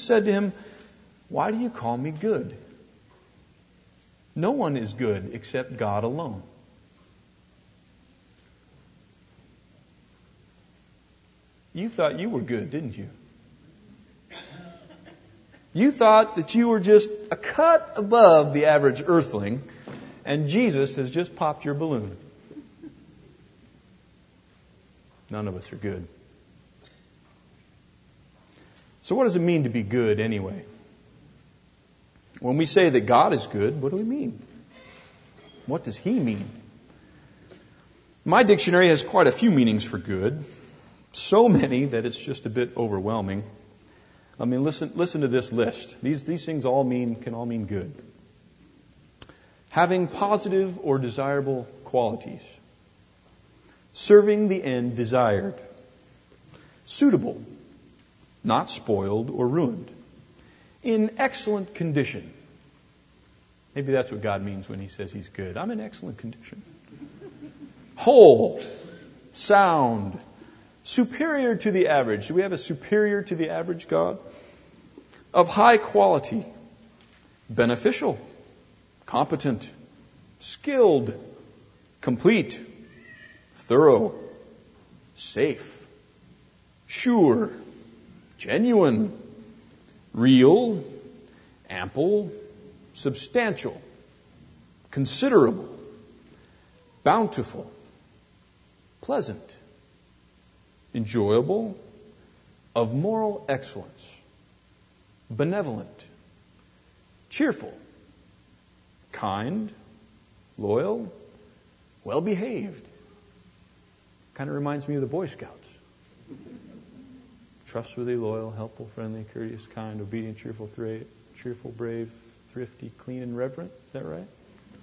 said to him, "Why do you call me good? No one is good except God alone." You thought you were good, didn't you? You thought that you were just a cut above the average earthling, and Jesus has just popped your balloon. None of us are good. So what does it mean to be good anyway? When we say that God is good, what do we mean? What does He mean? My dictionary has quite a few meanings for good. So many that it's just a bit overwhelming. I mean, listen to this list. These things can all mean good. Having positive or desirable qualities. Serving the end desired. Suitable. Not spoiled or ruined. In excellent condition. Maybe that's what God means when He says He's good. I'm in excellent condition. Whole. Sound. Superior to the average. Do we have a superior to the average God? Of high quality. Beneficial. Competent. Skilled. Complete. Thorough. Safe. Sure. Genuine. Real. Ample. Substantial. Considerable. Bountiful. Pleasant. Enjoyable, of moral excellence, benevolent, cheerful, kind, loyal, well-behaved. Kind of reminds me of the Boy Scouts. Trustworthy, loyal, helpful, friendly, courteous, kind, obedient, cheerful, brave, thrifty, clean, and reverent. Is that right?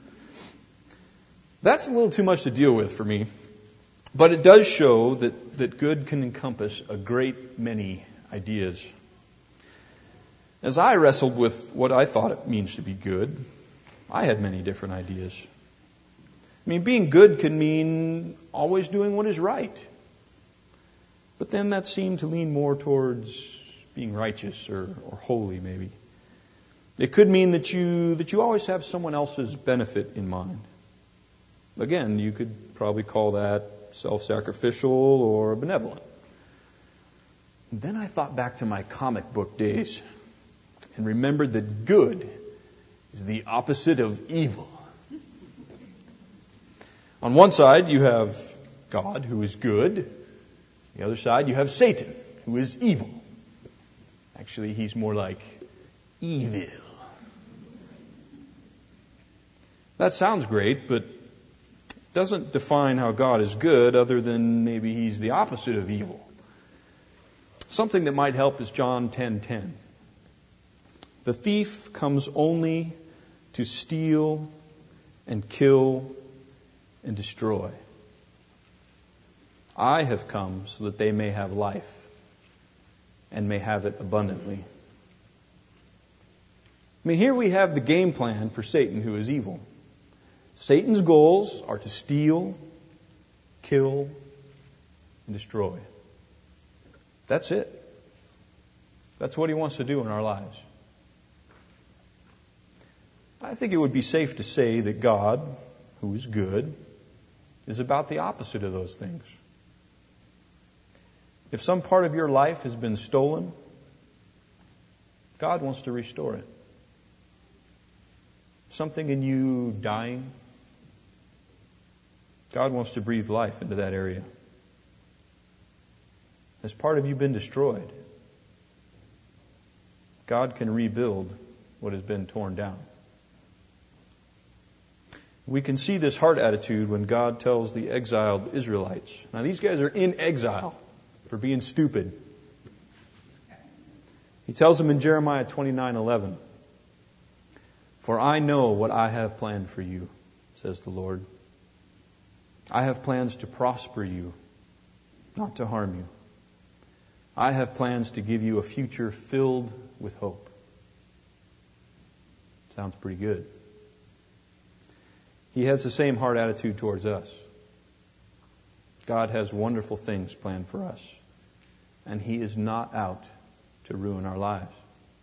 That's a little too much to deal with for me. But it does show that good can encompass a great many ideas. As I wrestled with what I thought it means to be good, I had many different ideas. I mean, being good can mean always doing what is right. But then that seemed to lean more towards being righteous or holy, maybe. It could mean that you always have someone else's benefit in mind. Again, you could probably call that self-sacrificial or benevolent. And then I thought back to my comic book days and remembered that good is the opposite of evil. On one side, you have God, who is good. On the other side, you have Satan, who is evil. Actually, he's more like evil. That sounds great, but doesn't define how God is good other than maybe He's the opposite of evil. Something that might help is John 10:10. The thief comes only to steal and kill and destroy. I have come so that they may have life and may have it abundantly. I mean, here we have the game plan for Satan, who is evil. Satan's goals are to steal, kill, and destroy. That's it. That's what he wants to do in our lives. I think it would be safe to say that God, who is good, is about the opposite of those things. If some part of your life has been stolen, God wants to restore it. Something in you dying, God wants to breathe life into that area. Has part of you been destroyed? God can rebuild what has been torn down. We can see this heart attitude when God tells the exiled Israelites. Now these guys are in exile for being stupid. He tells them in Jeremiah 29:11, "For I know what I have planned for you, says the Lord. I have plans to prosper you, not to harm you. I have plans to give you a future filled with hope." Sounds pretty good. He has the same heart attitude towards us. God has wonderful things planned for us, and He is not out to ruin our lives.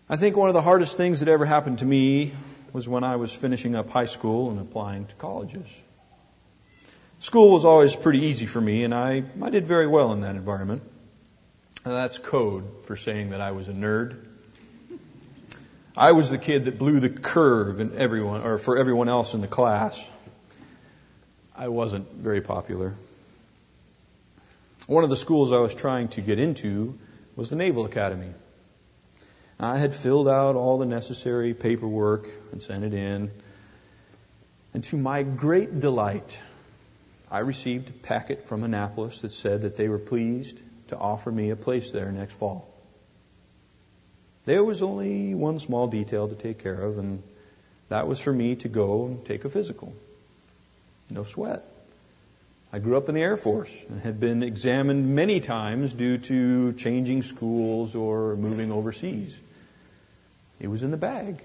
I think one of the hardest things that ever happened to me was when I was finishing up high school and applying to colleges. School was always pretty easy for me, and I did very well in that environment. And that's code for saying that I was a nerd. I was the kid that blew the curve in for everyone else in the class. I wasn't very popular. One of the schools I was trying to get into was the Naval Academy. I had filled out all the necessary paperwork and sent it in. And to my great delight, I received a packet from Annapolis that said that they were pleased to offer me a place there next fall. There was only one small detail to take care of, and that was for me to go and take a physical. No sweat. I grew up in the Air Force and had been examined many times due to changing schools or moving overseas. It was in the bag.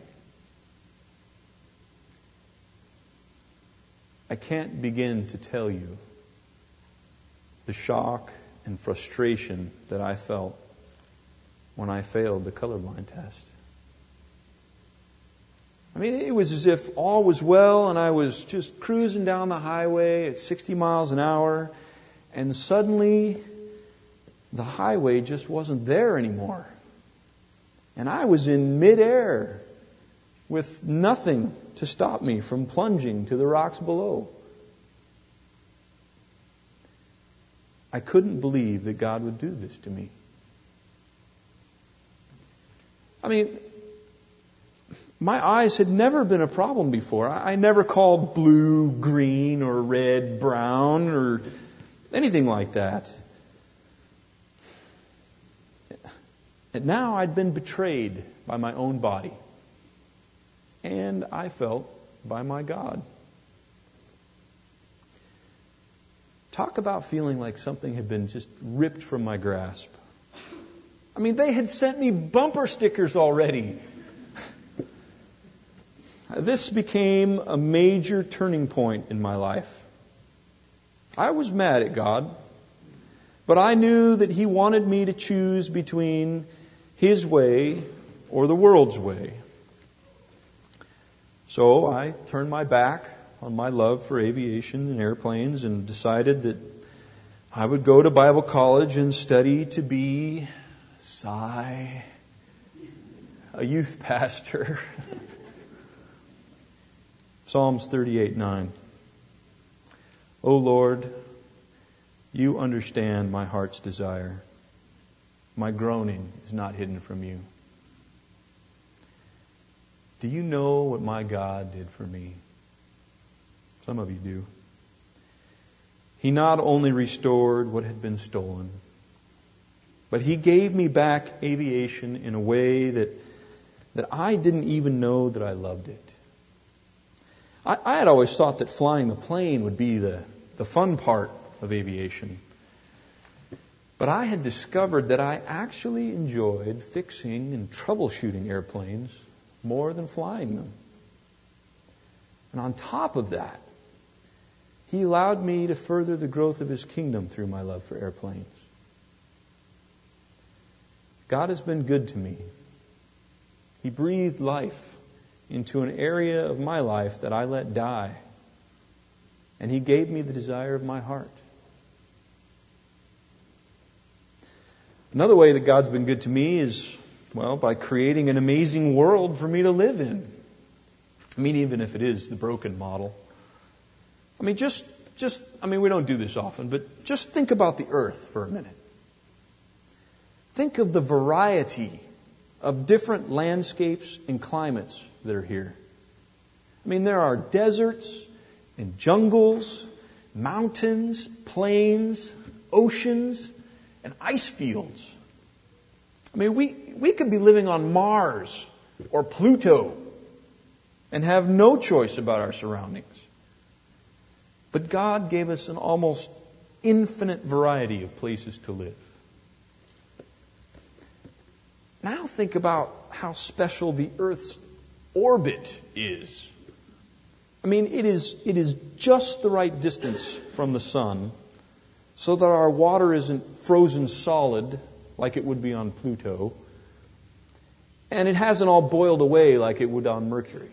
I can't begin to tell you the shock and frustration that I felt when I failed the colorblind test. I mean, it was as if all was well and I was just cruising down the highway at 60 miles an hour, and suddenly the highway just wasn't there anymore. And I was in midair with nothing to stop me from plunging to the rocks below. I couldn't believe that God would do this to me. I mean, my eyes had never been a problem before. I never called blue green or red brown or anything like that. And now I'd been betrayed by my own body. And I felt by my God. Talk about feeling like something had been just ripped from my grasp. I mean, they had sent me bumper stickers already. This became a major turning point in my life. I was mad at God, but I knew that He wanted me to choose between His way or the world's way. So I turned my back on my love for aviation and airplanes and decided that I would go to Bible college and study to be, sigh, a youth pastor. Psalms 38:9. O Lord, You understand my heart's desire. My groaning is not hidden from You. Do you know what my God did for me? Some of you do. He not only restored what had been stolen, but He gave me back aviation in a way that I didn't even know that I loved it. I had always thought that flying the plane would be the fun part of aviation. But I had discovered that I actually enjoyed fixing and troubleshooting airplanes more than flying them. And on top of that, He allowed me to further the growth of His kingdom through my love for airplanes. God has been good to me. He breathed life into an area of my life that I let die. And He gave me the desire of my heart. Another way that God's been good to me is, by creating an amazing world for me to live in. I mean, even if it is the broken model. I mean, we don't do this often, but just think about the earth for a minute. Think of the variety of different landscapes and climates that are here. I mean, there are deserts and jungles, mountains, plains, oceans, and ice fields. I mean, we could be living on Mars or Pluto and have no choice about our surroundings. But God gave us an almost infinite variety of places to live. Now think about how special the Earth's orbit is. I mean, it is just the right distance from the sun so that our water isn't frozen solid like it would be on Pluto. And it hasn't all boiled away like it would on Mercury.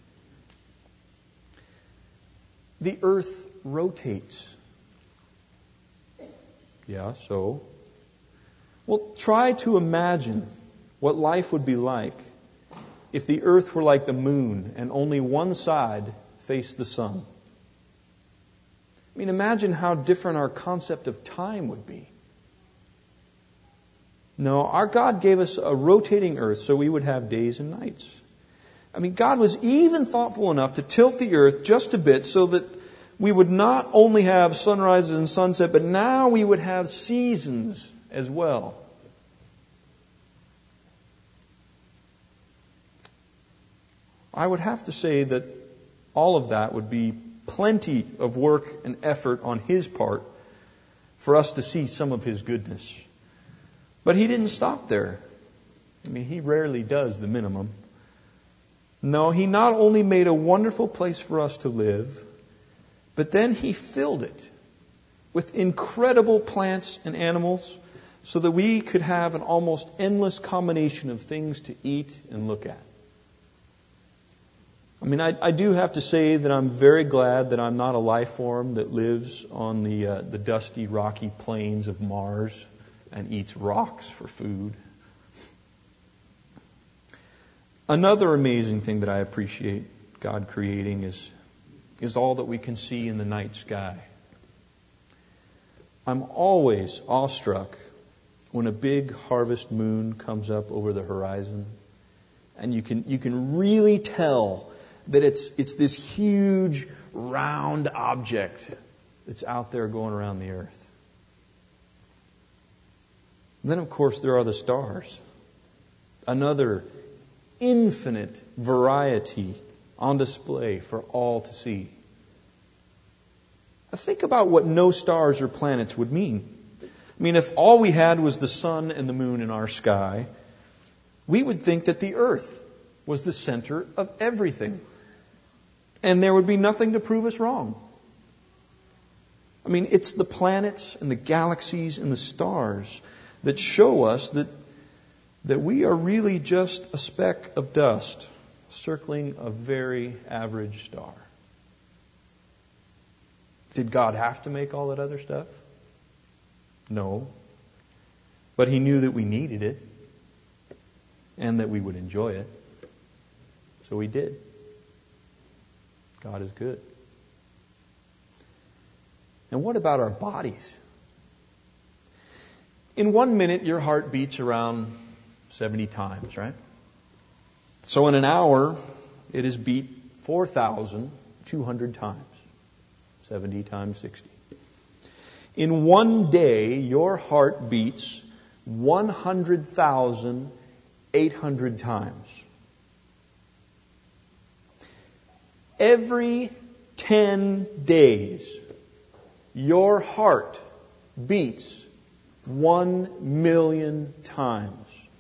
The earth rotates. Yeah, so? Well, try to imagine what life would be like if the earth were like the moon and only one side faced the sun. I mean, imagine how different our concept of time would be. No, our God gave us a rotating earth so we would have days and nights. I mean, God was even thoughtful enough to tilt the earth just a bit so that we would not only have sunrises and sunset, but now we would have seasons as well. I would have to say that all of that would be plenty of work and effort on His part for us to see some of His goodness. But He didn't stop there. I mean, He rarely does the minimum. No, He not only made a wonderful place for us to live, but then He filled it with incredible plants and animals so that we could have an almost endless combination of things to eat and look at. I mean, I do have to say that I'm very glad that I'm not a life form that lives on the dusty, rocky plains of Mars and eats rocks for food. Another amazing thing that I appreciate God creating is all that we can see in the night sky. I'm always awestruck when a big harvest moon comes up over the horizon, and you can really tell that it's this huge round object that's out there going around the earth. Then, of course, there are the stars. Another infinite variety on display for all to see. Now think about what no stars or planets would mean. I mean, if all we had was the sun and the moon in our sky, we would think that the earth was the center of everything. And there would be nothing to prove us wrong. I mean, it's the planets and the galaxies and the stars that show us that we are really just a speck of dust circling a very average star. Did God have to make all that other stuff? No. But He knew that we needed it and that we would enjoy it. So He did. God is good. And what about our bodies? In 1 minute, your heart beats around 70 times, right? So in an hour, it is beat 4,200 times. 70 times 60. In 1 day, your heart beats 100,800 times. Every 10 days, your heart beats 1 million times.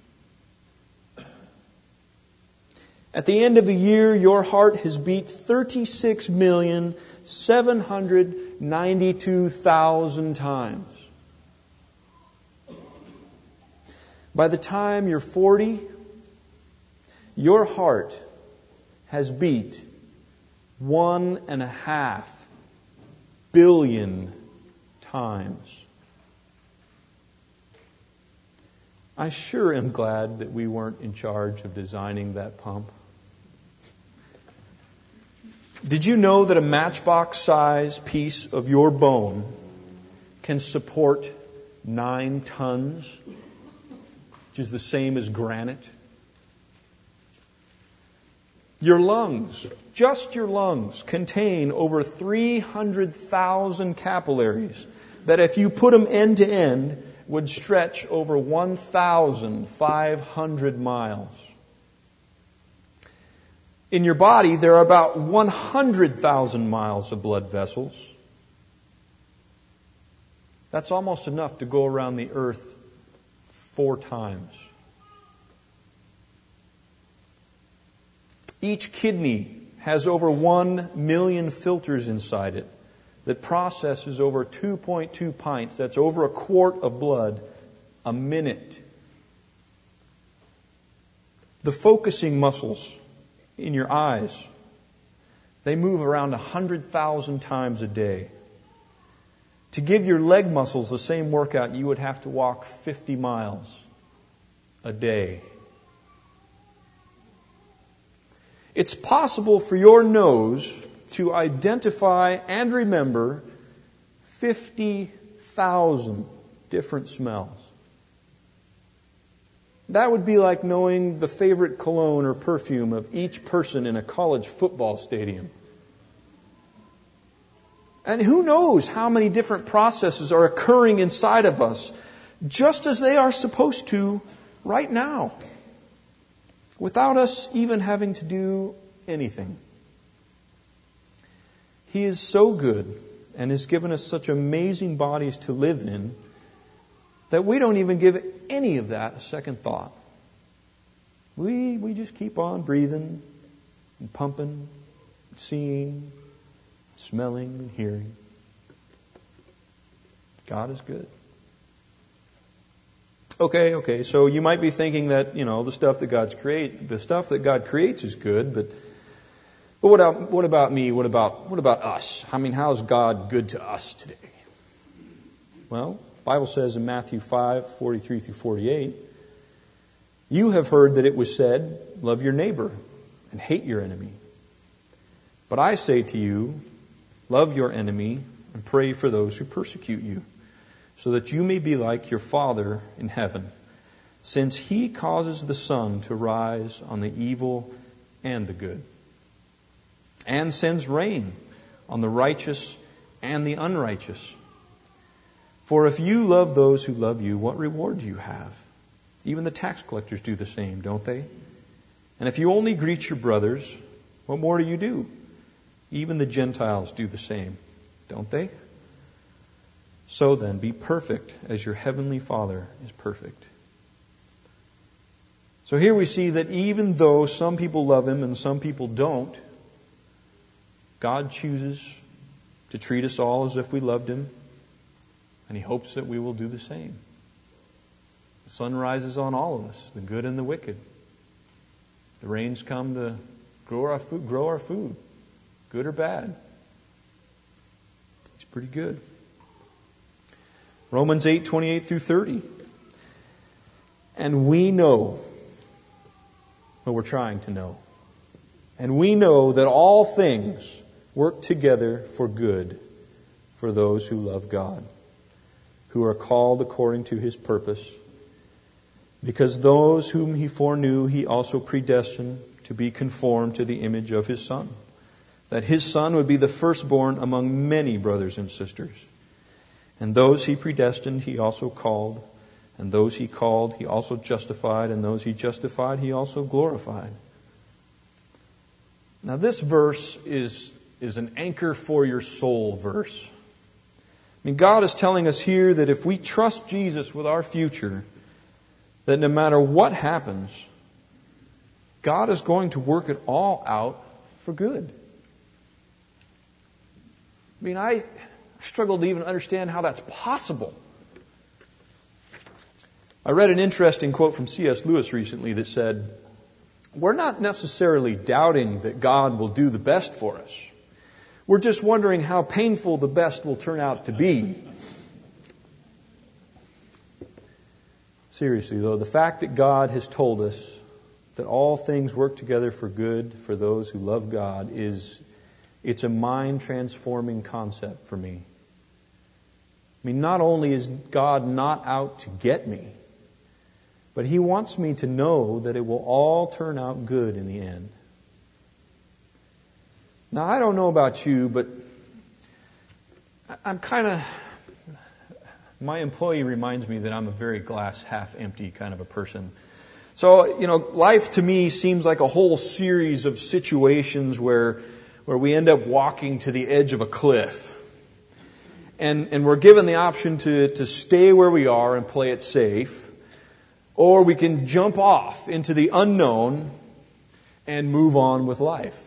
At the end of a year, your heart has beat 36,792,000 times. By the time you're 40, your heart has beat 1.5 billion times. I sure am glad that we weren't in charge of designing that pump. Did you know that a matchbox-sized piece of your bone can support 9 tons, which is the same as granite? Your lungs, just your lungs, contain over 300,000 capillaries that if you put them end to end would stretch over 1,500 miles. In your body, there are about 100,000 miles of blood vessels. That's almost enough to go around the earth 4 times. Each kidney has over 1 million filters inside it that processes over 2.2 pints, that's over a quart of blood, a minute. The focusing muscles in your eyes, they move around 100,000 times a day. To give your leg muscles the same workout, you would have to walk 50 miles a day. It's possible for your nose to identify and remember 50,000 different smells. That would be like knowing the favorite cologne or perfume of each person in a college football stadium. And who knows how many different processes are occurring inside of us, just as they are supposed to right now, without us even having to do anything. He is so good and has given us such amazing bodies to live in that we don't even give any of that a second thought. We just keep on breathing and pumping, and seeing, smelling and hearing. God is good. Okay, so you might be thinking that, the stuff that God creates is good, but what about me? What about us? I mean, how is God good to us today? Well, the Bible says in Matthew 5:43 through 48, you have heard that it was said, love your neighbor and hate your enemy. But I say to you, love your enemy and pray for those who persecute you, so that you may be like your Father in heaven, since He causes the sun to rise on the evil and the good, and sends rain on the righteous and the unrighteous. For if you love those who love you, what reward do you have? Even the tax collectors do the same, don't they? And if you only greet your brothers, what more do you do? Even the Gentiles do the same, don't they? So then, be perfect as your heavenly Father is perfect. So here we see that even though some people love Him and some people don't, God chooses to treat us all as if we loved Him, and He hopes that we will do the same. The sun rises on all of us, the good and the wicked. The rains come to grow our food, good or bad. It's pretty good. Romans 8:28 through 30. And we know, what we're trying to know, and we know that all things work together for good for those who love God, who are called according to His purpose. Because those whom He foreknew, He also predestined to be conformed to the image of His Son, that His Son would be the firstborn among many brothers and sisters. And those He predestined, He also called. And those He called, He also justified. And those He justified, He also glorified. Now this verse is an anchor for your soul verse. I mean, God is telling us here that if we trust Jesus with our future, that no matter what happens, God is going to work it all out for good. I mean, I struggle to even understand how that's possible. I read an interesting quote from C.S. Lewis recently that said, we're not necessarily doubting that God will do the best for us. We're just wondering how painful the best will turn out to be. Seriously, though, the fact that God has told us that all things work together for good for those who love God it's a mind-transforming concept for me. I mean, not only is God not out to get me, but He wants me to know that it will all turn out good in the end. Now, I don't know about you, but my employee reminds me that I'm a very glass half empty kind of a person. So, life to me seems like a whole series of situations where we end up walking to the edge of a cliff. And we're given the option to stay where we are and play it safe, or we can jump off into the unknown and move on with life.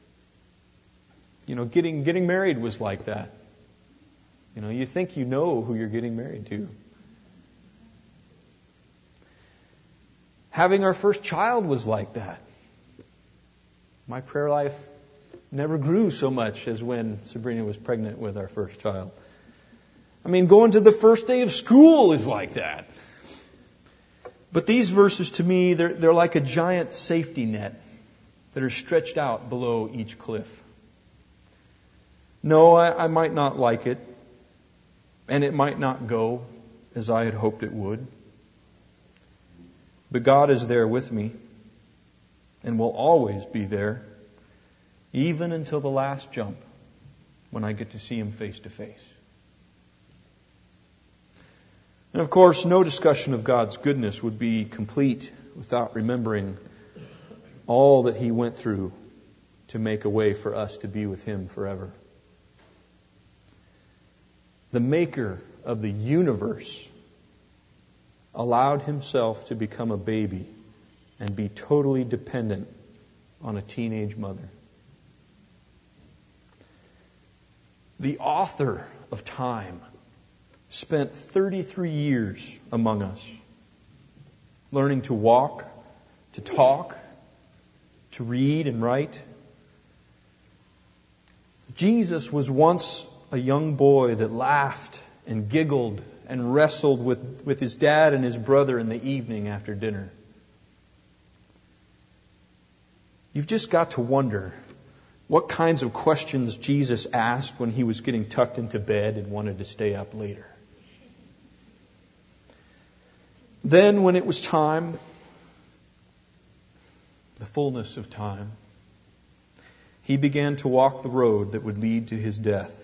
Getting married was like that. You think you know who you're getting married to. Having our first child was like that. My prayer life never grew so much as when Sabrina was pregnant with our first child. I mean, going to the first day of school is like that. But these verses to me, they're like a giant safety net that are stretched out below each cliff. No, I might not like it, and it might not go as I had hoped it would. But God is there with me and will always be there, even until the last jump when I get to see Him face to face. And of course, no discussion of God's goodness would be complete without remembering all that He went through to make a way for us to be with Him forever. The Maker of the universe allowed Himself to become a baby and be totally dependent on a teenage mother. The author of time spent 33 years among us, learning to walk, to talk, to read and write. Jesus was once a young boy that laughed and giggled and wrestled with his dad and his brother in the evening after dinner. You've just got to wonder what kinds of questions Jesus asked when He was getting tucked into bed and wanted to stay up later. Then when it was time, the fullness of time, He began to walk the road that would lead to His death.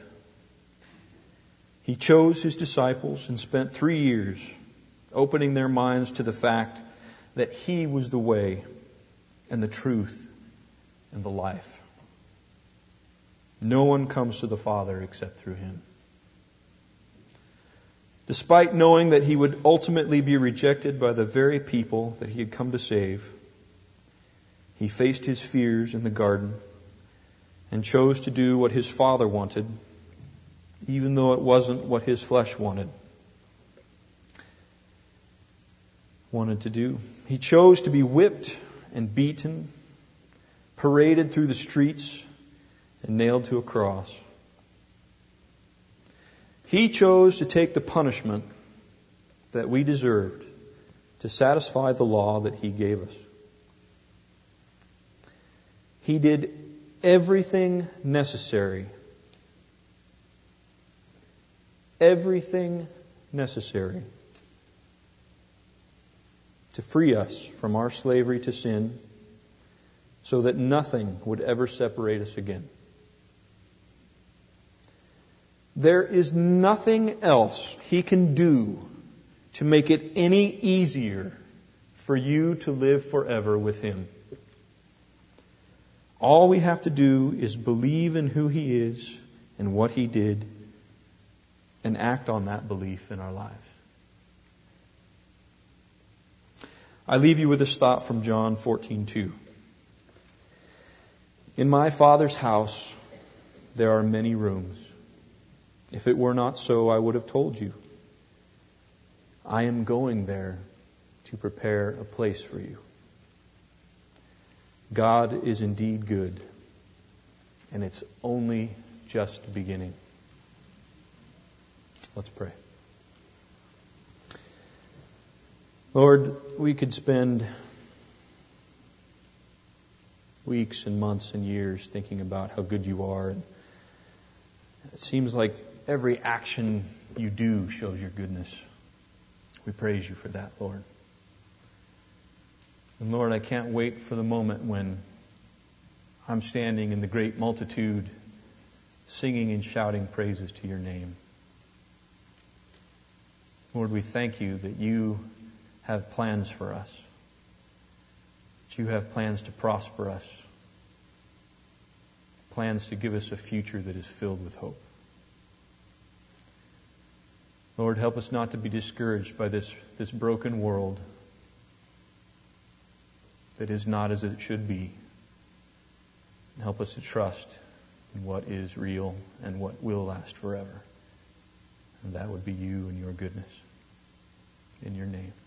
He chose His disciples and spent 3 years opening their minds to the fact that He was the way and the truth and the life. No one comes to the Father except through Him. Despite knowing that He would ultimately be rejected by the very people that He had come to save, He faced His fears in the garden and chose to do what His Father wanted, even though it wasn't what His flesh wanted to do. He chose to be whipped and beaten, paraded through the streets, and nailed to a cross. He chose to take the punishment that we deserved to satisfy the law that He gave us. He did everything necessary to free us from our slavery to sin so that nothing would ever separate us again. There is nothing else He can do to make it any easier for you to live forever with Him. All we have to do is believe in who He is and what He did and act on that belief in our lives. I leave you with this thought from John 14:2. In my Father's house there are many rooms. If it were not so, I would have told you. I am going there to prepare a place for you. God is indeed good, and it's only just beginning. Let's pray. Lord, we could spend weeks and months and years thinking about how good You are. And it seems like every action You do shows Your goodness. We praise You for that, Lord. And Lord, I can't wait for the moment when I'm standing in the great multitude singing and shouting praises to Your name. Lord, we thank You that You have plans for us. That You have plans to prosper us. Plans to give us a future that is filled with hope. Lord, help us not to be discouraged by this broken world that is not as it should be. And help us to trust in what is real and what will last forever. And that would be You and Your goodness. In Your name.